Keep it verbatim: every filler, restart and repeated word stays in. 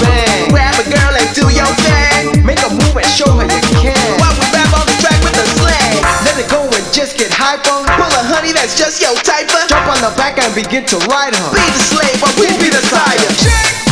bang. Grab a girl and do your thing. Make a move and show her you can. While we rap on the track with the slang. Let it go and just get hyper. Pull a honey that's just your type. Jump on the back and begin to ride her. Be the slave while we be the sire. Shake.